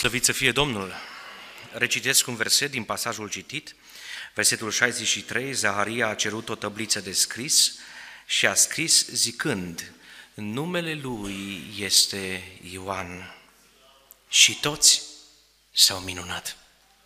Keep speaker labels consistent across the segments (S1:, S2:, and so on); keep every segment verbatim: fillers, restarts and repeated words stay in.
S1: Slăvit să fie Domnul! Recitesc un verset din pasajul citit, versetul șaizeci și trei, Zaharia a cerut o tăbliță de scris și a scris zicând, numele lui este Ioan. Și toți s-au minunat.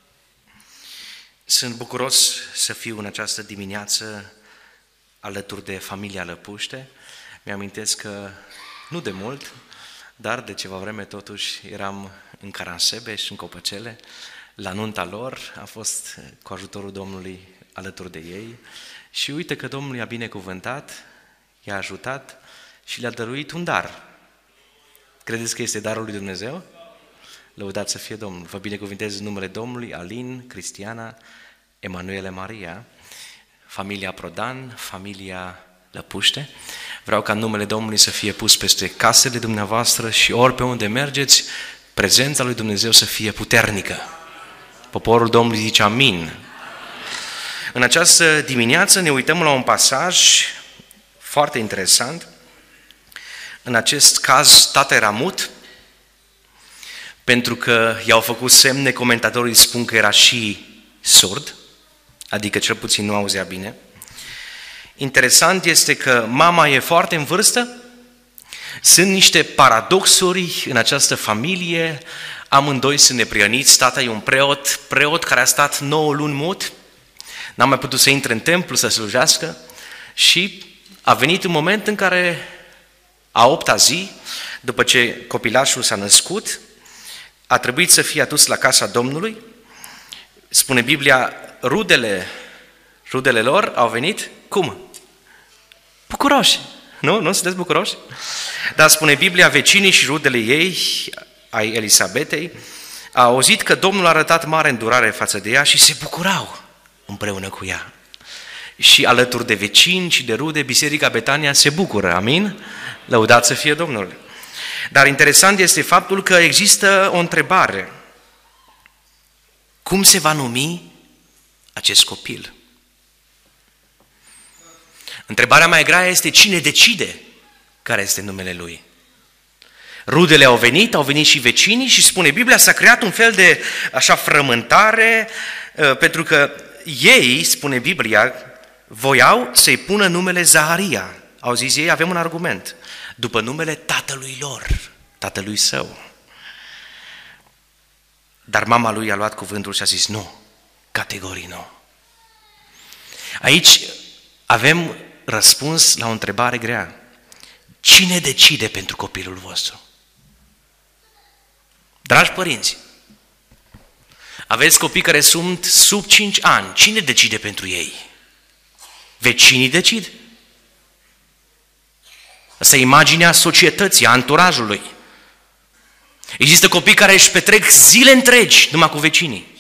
S1: Sunt bucuros să fiu în această dimineață alături de familia Lăpuște. Mi-amintesc că nu de mult, dar de ceva vreme totuși eram în Caransebeș, în Copăcele, la nunta lor, a fost cu ajutorul Domnului alături de ei și uite că Domnul i-a binecuvântat, i-a ajutat și le-a dăruit un dar. Credeți că este darul lui Dumnezeu? Lăudați să fie Domnul! Vă binecuvintez în numele Domnului, Alin, Cristiana, Emanuele Maria, familia Prodan, familia Lăpuște. Vreau ca numele Domnului să fie pus peste casele dumneavoastră și ori pe unde mergeți, prezența lui Dumnezeu să fie puternică. Poporul Domnului zice amin. În această dimineață ne uităm la un pasaj foarte interesant. În acest caz, tata era mut, pentru că i-au făcut semne, comentatorii spun că era și surd, adică cel puțin nu auzea bine. Interesant este că mama e foarte în vârstă, sunt niște paradoxuri în această familie, amândoi sunt neprioniți, tata e un preot, preot care a stat nouă luni mut, n-a mai putut să intre în templu să slujească și a venit un moment în care, a opta zi, după ce copilașul s-a născut, a trebuit să fie adus la casa Domnului. Spune Biblia, rudele, rudele lor au venit, cum? Bucuroși, nu? Nu sunteți bucuroși? Dar spune Biblia, vecinii și rudele ei, ai Elisabetei, au auzit că Domnul a arătat mare îndurare față de ea și se bucurau împreună cu ea. Și alături de vecini și de rude, Biserica Betania se bucură, amin? Lăudați să fie Domnul! Dar interesant este faptul că există o întrebare. Cum se va numi acest copil? Întrebarea mai grea este cine decide care este numele lui. Rudele au venit, au venit și vecinii și spune Biblia, s-a creat un fel de așa frământare, pentru că ei, spune Biblia, voiau să-i pună numele Zaharia. Au zis ei, avem un argument, după numele tatălui lor, tatălui său. Dar mama lui a luat cuvântul și a zis, nu, categorii nu. Aici avem răspuns la o întrebare grea. Cine decide pentru copilul vostru? Dragi părinți, aveți copii care sunt sub cinci ani. Cine decide pentru ei? Vecinii decid. Asta e imaginea societății, a anturajului. Există copii care își petrec zile întregi numai cu vecinii.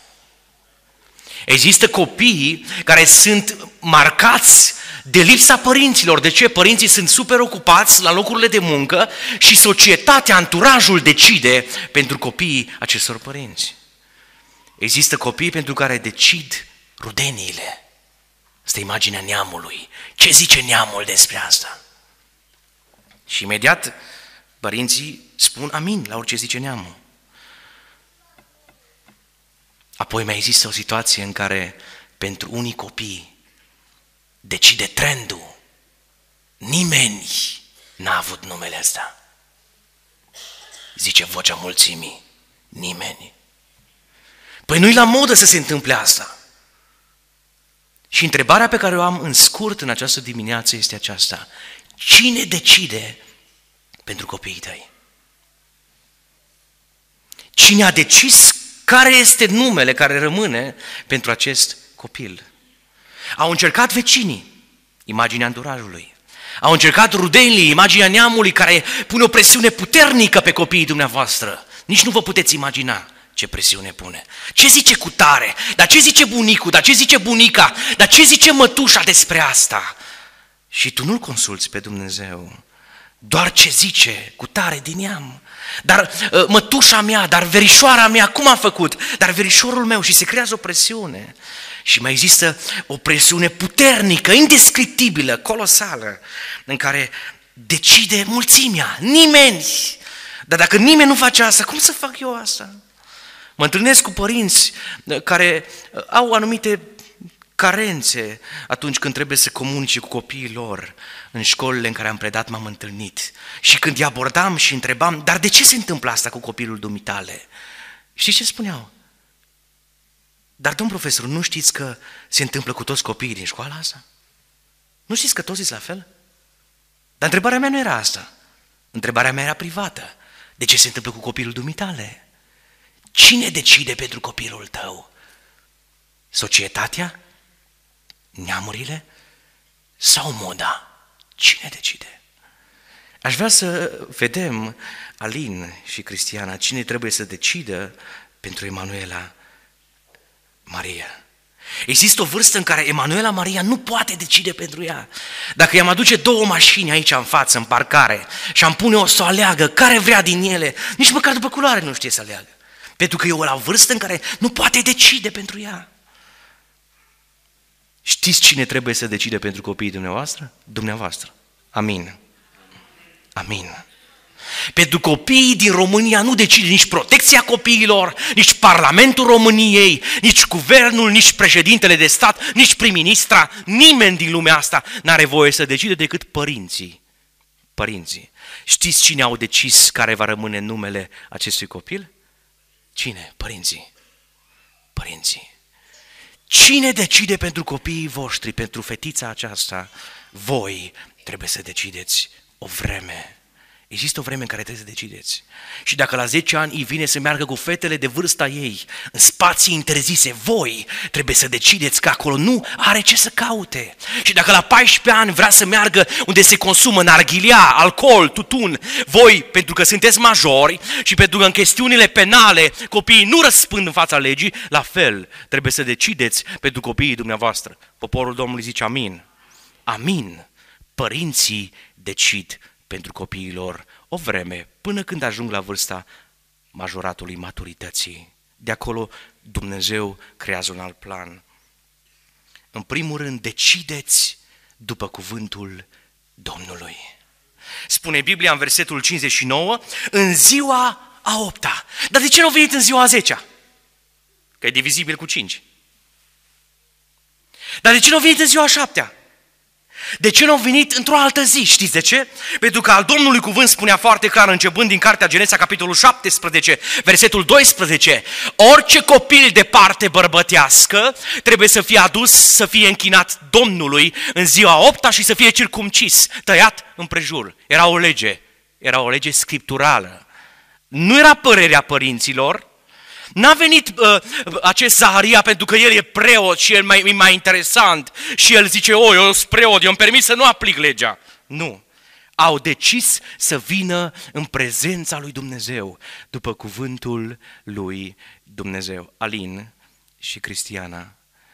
S1: Există copii care sunt marcați de lipsa părinților. De ce? Părinții sunt super ocupați la locurile de muncă și societatea, anturajul decide pentru copiii acestor părinți. Există copii pentru care decid rudeniile. Asta e imaginea neamului. Ce zice neamul despre asta? Și imediat părinții spun amin la orice zice neamul. Apoi mai există o situație în care pentru unii copii decide trendul. Nimeni n-a avut numele ăsta. Zice vocea mulțimii. Nimeni. Păi nu-i la modă să se întâmple asta. Și întrebarea pe care o am în scurt în această dimineață este aceasta. Cine decide pentru copiii tăi? Cine a decis care este numele care rămâne pentru acest copil? Au încercat vecinii, imaginea anturajului. Au încercat rudenii, imaginea neamului care pune o presiune puternică pe copiii dumneavoastră. Nici nu vă puteți imagina ce presiune pune. Ce zice cutare? Dar ce zice bunicul? Dar ce zice bunica? Dar ce zice mătușa despre asta? Și tu nu-L consulți pe Dumnezeu. Doar ce zice cutare din neam. Dar mătușa mea, dar verișoara mea, cum a făcut? Dar verișorul meu, și se creează o presiune. Și mai există o presiune puternică, indescriptibilă, colosală, în care decide mulțimea, nimeni. Dar dacă nimeni nu face asta, cum să fac eu asta? Mă întâlnesc cu părinți care au anumite carențe atunci când trebuie să comunice cu copiii lor. În școlile în care am predat m-am întâlnit și când îi abordam și întrebam, dar de ce se întâmplă asta cu copilul dumitale? Știți ce spuneau? Dar, domn profesor, nu știți că se întâmplă cu toți copiii din școala asta? Nu știți că toți sunt la fel? Dar întrebarea mea nu era asta. Întrebarea mea era privată. De ce se întâmplă cu copilul dumitale? Cine decide pentru copilul tău? Societatea? Neamurile? Sau moda? Cine decide? Aș vrea să vedem, Alin și Cristiana, cine trebuie să decidă pentru Emanuela Maria. Există o vârstă în care Emanuela Maria nu poate decide pentru ea. Dacă i-am aduce două mașini aici în față, în parcare, și am pune-o să o aleagă, care vrea din ele, nici măcar după culoare nu știe să aleagă. Pentru că e o la vârstă în care nu poate decide pentru ea. Știți cine trebuie să decide pentru copiii dumneavoastră? Dumneavoastră. Amin. Amin. Pentru copiii din România nu decide nici protecția copiilor, nici Parlamentul României, nici guvernul, nici președintele de stat, nici prim-ministra, nimeni din lumea asta n-are voie să decide decât părinții. Părinții. Știți cine au decis care va rămâne numele acestui copil? Cine? Părinții. Părinții. Cine decide pentru copiii voștri, pentru fetița aceasta? Voi trebuie să decideți o vreme. Există o vreme în care trebuie să decideți. Și dacă la zece ani îi vine să meargă cu fetele de vârsta ei, în spații interzise, voi trebuie să decideți că acolo nu are ce să caute. Și dacă la paisprezece ani vrea să meargă unde se consumă narghilea, alcool, tutun, voi, pentru că sunteți majori și pentru că în chestiunile penale copiii nu răspund în fața legii, la fel trebuie să decideți pentru copiii dumneavoastră. Poporul Domnului zice amin. Amin. Părinții decid pentru copiii lor o vreme, până când ajung la vârsta majoratului, maturității. De acolo Dumnezeu creează un alt plan. În primul rând, decideți după cuvântul Domnului. Spune Biblia în versetul cincizeci și nouă, în ziua a opta. Dar de ce nu a venit în ziua a zecea? Că e divizibil cu cinci. Dar de ce nu a venit în ziua a șaptea? De ce nu au venit într-o altă zi? Știți de ce? Pentru că al Domnului cuvânt spunea foarte clar, începând din cartea Genesa, capitolul șaptesprezece, versetul doisprezece, orice copil de parte bărbătească trebuie să fie adus, să fie închinat Domnului în ziua a opta și să fie circumcis, tăiat împrejur. Era o lege, era o lege scripturală. Nu era părerea părinților. N-a venit uh, acest Zaharia pentru că el e preot și el mai, e mai interesant și el zice, o, eu sunt preot, eu îmi permit să nu aplic legea. Nu. Au decis să vină în prezența lui Dumnezeu, după cuvântul lui Dumnezeu. Alin și Cristiana,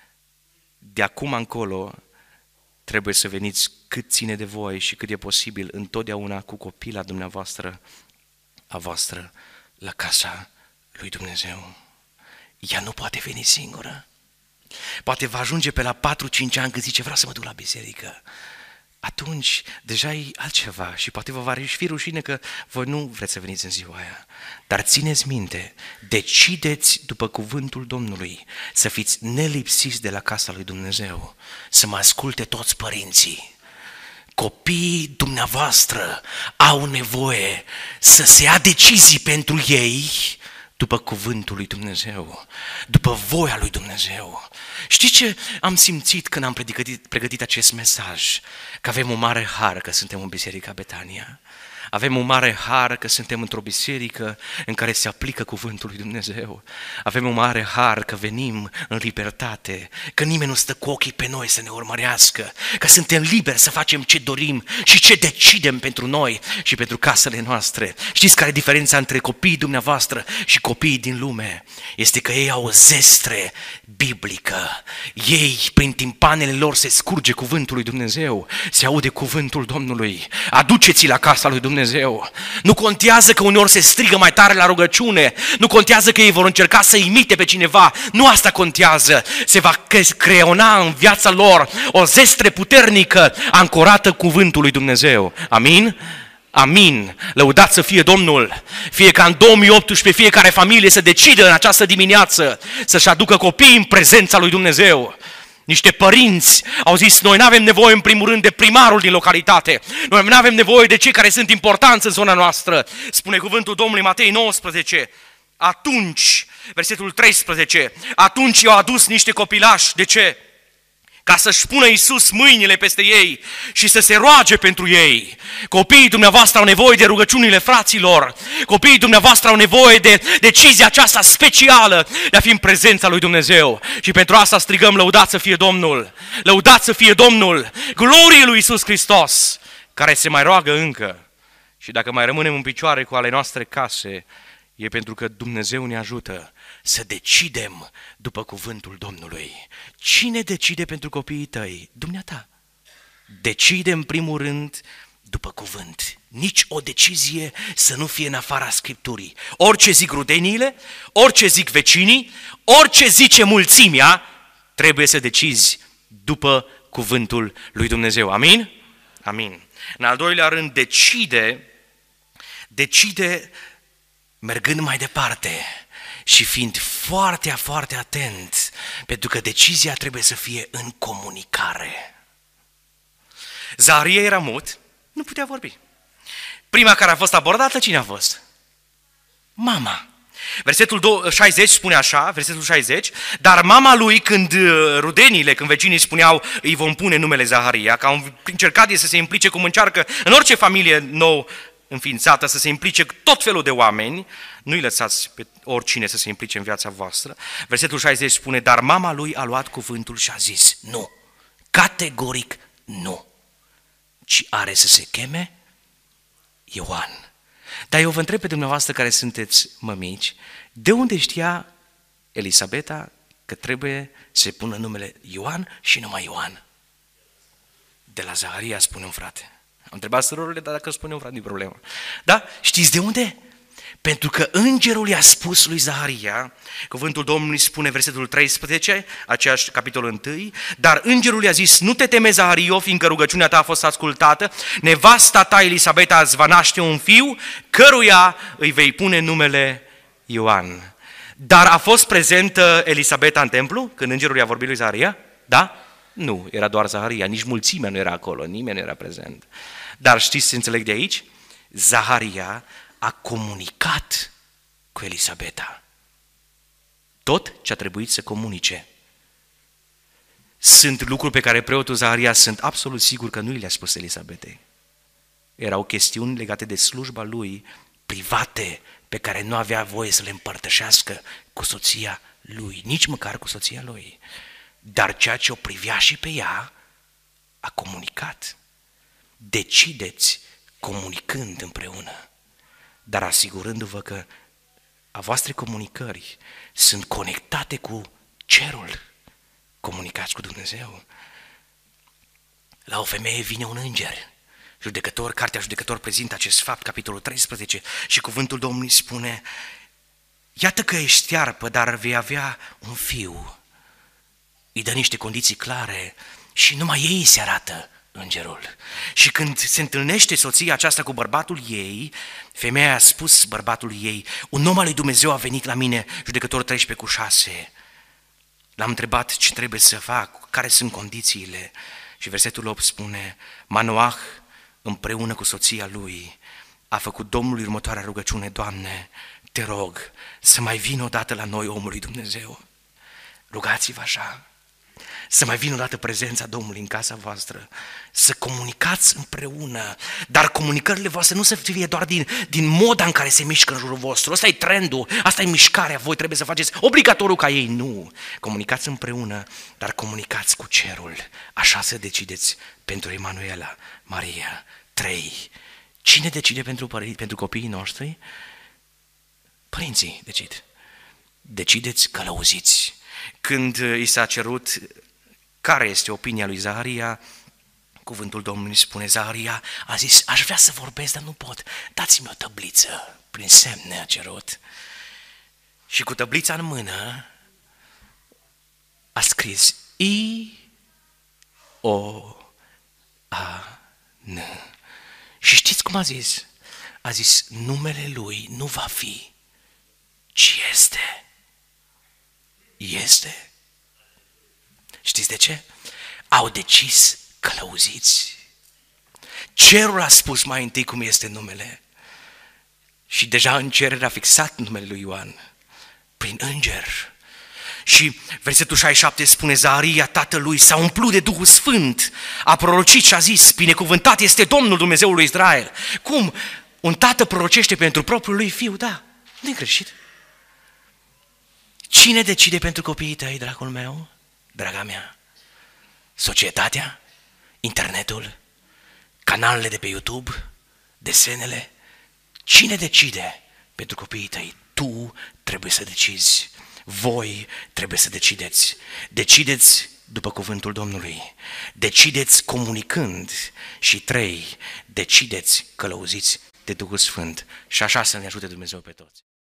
S1: de acum încolo trebuie să veniți cât ține de voi și cât e posibil întotdeauna cu copila dumneavoastră, a voastră, la casa lui Dumnezeu. Ea nu poate veni singură. Poate va ajunge pe la patru-cinci ani când zice vreau să mă duc la biserică. Atunci deja e altceva și poate vă va fi rușine că voi nu vreți să veniți în ziua aia. Dar țineți minte, decideți după cuvântul Domnului să fiți nelipsiți de la casa lui Dumnezeu, să mă asculte toți părinții. Copiii dumneavoastră au nevoie să se ia decizii pentru ei după cuvântul lui Dumnezeu, după voia lui Dumnezeu. Știți ce am simțit când am pregătit, pregătit acest mesaj? Că avem un mare har că suntem în Biserica Betania. Avem un mare har că suntem într-o biserică în care se aplică cuvântul lui Dumnezeu. Avem un mare har că venim în libertate, că nimeni nu stă cu ochii pe noi să ne urmărească, că suntem liberi să facem ce dorim și ce decidem pentru noi și pentru casele noastre. Știți care e diferența între copiii dumneavoastră și copiii din lume? Este că ei au o zestre biblică. Ei, prin timpanele lor, se scurge cuvântul lui Dumnezeu, se aude cuvântul Domnului. Aduceți-l la casa lui Dumnezeu. Nu contează că uneori se strigă mai tare la rugăciune, nu contează că ei vor încerca să imite pe cineva, nu asta contează. Se va creona în viața lor o zestre puternică ancorată cuvântul lui Dumnezeu. Amin? Amin. Lăudat să fie Domnul. Fie ca în două mii optsprezece fiecare familie să decidă în această dimineață să-și aducă copiii în prezența lui Dumnezeu. Niște părinți au zis, noi nu avem nevoie în primul rând de primarul din localitate. Noi nu avem nevoie de cei care sunt importanți în zona noastră. Spune cuvântul Domnului Matei nouăsprezece. Atunci, versetul treisprezece, atunci i-au adus niște copilași. De ce? Ca să-și pună Iisus mâinile peste ei și să se roage pentru ei. Copiii dumneavoastră au nevoie de rugăciunile fraților. Copiii dumneavoastră au nevoie de decizia aceasta specială de a fi în prezența lui Dumnezeu. Și pentru asta strigăm, lăudat să fie Domnul! Lăudat să fie Domnul! Glorie lui Iisus Hristos, care se mai roagă încă. Și dacă mai rămânem în picioare cu ale noastre case, e pentru că Dumnezeu ne ajută să decidem după cuvântul Domnului. Cine decide pentru copiii tăi? Dumneata. Decide în primul rând după cuvânt. Nici o decizie să nu fie în afara Scripturii. Orice zic rudeniile, orice zic vecinii, orice zice mulțimea, trebuie să decizi după cuvântul lui Dumnezeu. Amin? Amin. În al doilea rând, decide, decide mergând mai departe și fiind foarte, foarte atent, pentru că decizia trebuie să fie în comunicare. Zaharia era mut, nu putea vorbi. Prima care a fost abordată, cine a fost? Mama. Versetul șaizeci spune așa, versetul șaizeci, dar mama lui, când rudenile, când vecinii spuneau, îi vom pune numele Zaharia, că au încercat să se implice cum încearcă în orice familie nou înființată, să se implice tot felul de oameni, nu-i lăsați pe oricine să se implice în viața voastră. Versetul șaizeci spune, dar mama lui a luat cuvântul și a zis, nu, categoric nu, ci are să se cheme Ioan. Dar eu vă întreb pe dumneavoastră care sunteți mămici, de unde știa Elisabeta că trebuie să se pună numele Ioan și numai Ioan? De la Zaharia, spune un frate. Am întrebat surorile, dar dacă spune un frate, nu-i problemă. Da? Știți de unde? Pentru că îngerul i-a spus lui Zaharia, cuvântul Domnului spune, versetul treisprezece, aceeași capitolul unu, dar îngerul i-a zis, nu te teme, Zahario, fiindcă rugăciunea ta a fost ascultată, nevasta ta Elisabeta îți va naște un fiu, căruia îi vei pune numele Ioan. Dar a fost prezentă Elisabeta în templu, când îngerul i-a vorbit lui Zaharia? Da? Nu, era doar Zaharia, nici mulțimea nu era acolo, nimeni nu era prezent. Dar știți ce înțeleg de aici? Zaharia a comunicat cu Elisabeta tot ce a trebuit să comunice. Sunt lucruri pe care preotul Zaharia sunt absolut sigur că nu i le-a spus Elisabetei. Erau chestiuni legate de slujba lui, private, pe care nu avea voie să le împărtășească cu soția lui, nici măcar cu soția lui. Dar ceea ce o privea și pe ea, a comunicat. Decideți comunicând împreună, dar asigurându-vă că a voastre comunicări sunt conectate cu cerul. Comunicați cu Dumnezeu. La o femeie vine un înger. Judecător, Cartea Judecător prezintă acest fapt, capitolul treisprezece, și cuvântul Domnului spune, iată că ești stearpă, dar vei avea un fiu. Îi dă niște condiții clare și numai ei se arată îngerul. Și când se întâlnește soția aceasta cu bărbatul ei, femeia a spus bărbatului ei, un om al lui Dumnezeu a venit la mine, Judecător treisprezece cu șase. L-am întrebat ce trebuie să fac, care sunt condițiile. Și versetul opt spune, Manoah, împreună cu soția lui, a făcut Domnului următoarea rugăciune, Doamne, te rog să mai vină odată la noi omul lui Dumnezeu. Rugați-vă așa. Să mai vină odată prezența Domnului în casa voastră, să comunicați împreună, dar comunicările voastre nu să fie doar din, din moda în care se mișcă în jurul vostru, ăsta e trendul, asta e mișcarea, voi trebuie să faceți obligatoriu ca ei, nu. Comunicați împreună, dar comunicați cu cerul, așa să decideți pentru Emanuela, Maria. Trei. Cine decide pentru, părinți, pentru copiii noștri? Părinții decid. Decideți călăuziți. Când i s-a cerut care este opinia lui Zaharia, cuvântul Domnului spune, Zaharia a zis, aș vrea să vorbesc, dar nu pot, dați-mi o tăbliță, prin semne a cerut. Și cu tăblița în mână a scris I, O, A, N.
S2: Și știți cum a zis? A zis, numele lui nu va fi, ci este. Este. Știți de ce? Au decis călăuziți. Cerul a spus mai întâi cum este numele. Și deja în cer era fixat numele lui Ioan, prin înger. Și versetul șaizeci și șapte spune, Zaharia, tatălui, s-a umplut de Duhul Sfânt, a prorocit și a zis, binecuvântat este Domnul Dumnezeul lui Israel. Cum? Un tată prorocește pentru propriul lui fiu, da, nu-i greșit. Cine decide pentru copiii tăi, dragul meu, draga mea? Societatea? Internetul? Canalele de pe YouTube? Desenele? Cine decide pentru copiii tăi? Tu trebuie să decizi. Voi trebuie să decideți. Decideți după cuvântul Domnului. Decideți comunicând. Și trei, decideți călăuziți de Duhul Sfânt. Și așa să ne ajute Dumnezeu pe toți.